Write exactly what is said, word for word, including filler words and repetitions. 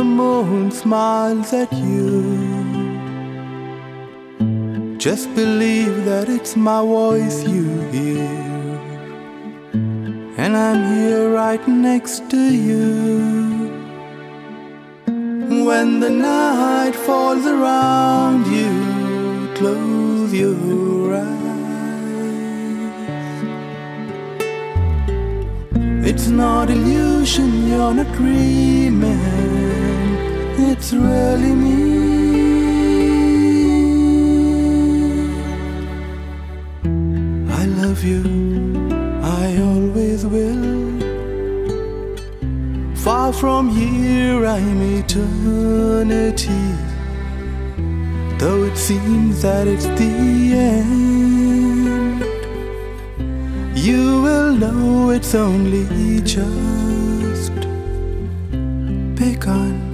moon smiles at you, just believe that it's my voice you hear, and I'm here right next to you. When the night falls around you, close your eyes. It's not illusion, you're not dreaming, it's really me. I love you, I always will. Far from here I'm eternity, though it seems that it's the end. You will know it's only just begun.